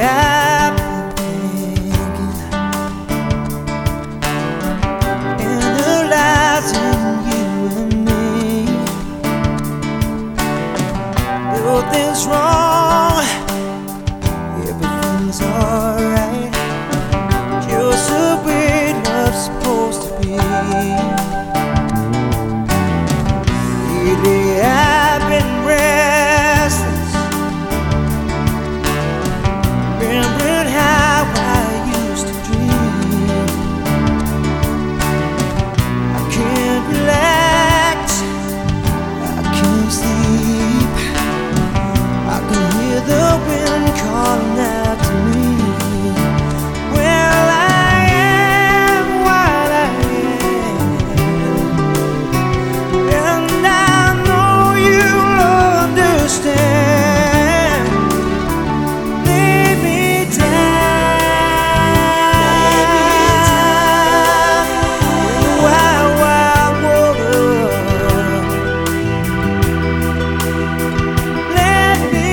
I've been thinking, analyzing you and me. Nothing's wrong, everything's alright, just the way love's supposed to be. Lately I've been restless, remembering how I used to dream. I can't relax, I can't sleep, I can hear the wind calling out to me. Well, I am what I am, and I know you'll understand. Lay me down in the wild, wild water. Let me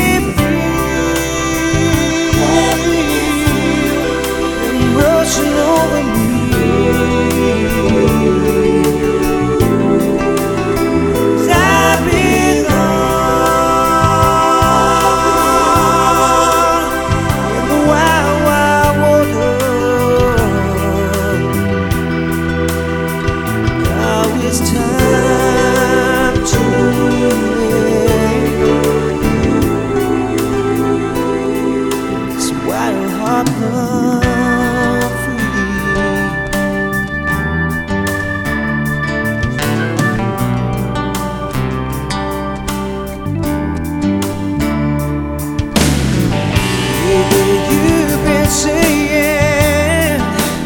rushing over me. 'Cause I belong in the wild, wild water. Now it's time to let this wild heart run free. Lately you've been saying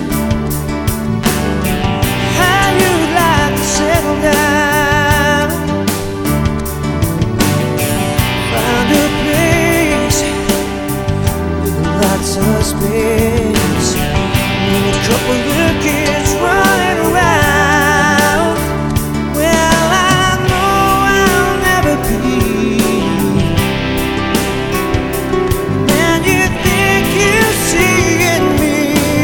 how you'd like to settle down, find a place with lots of space, and a couple of kids running around. Well, I know I'll never be the man you think you see in me.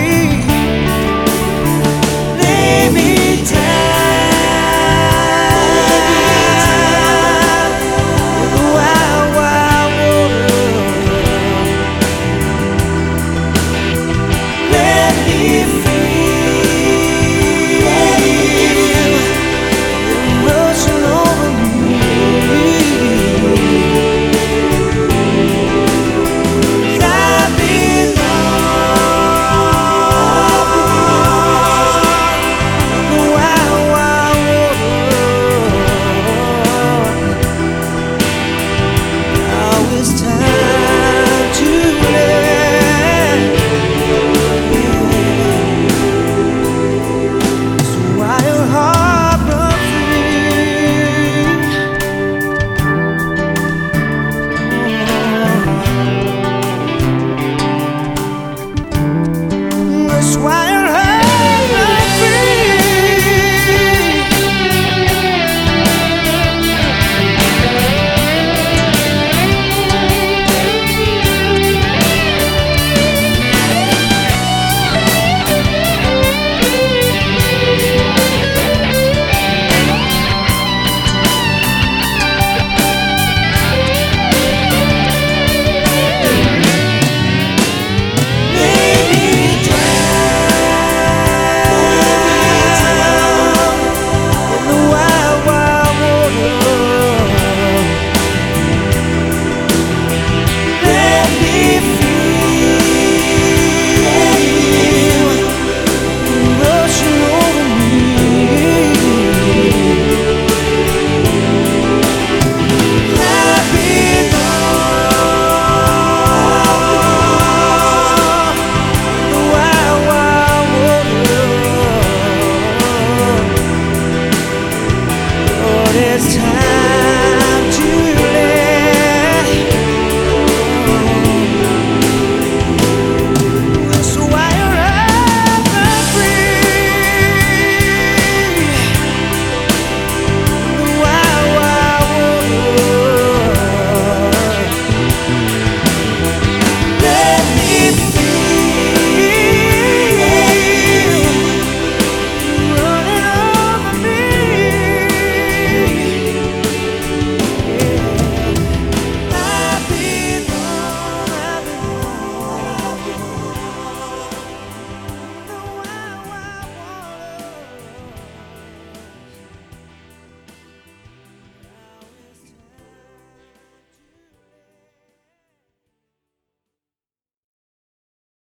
Lay me down in the wild, wild water. Let me feel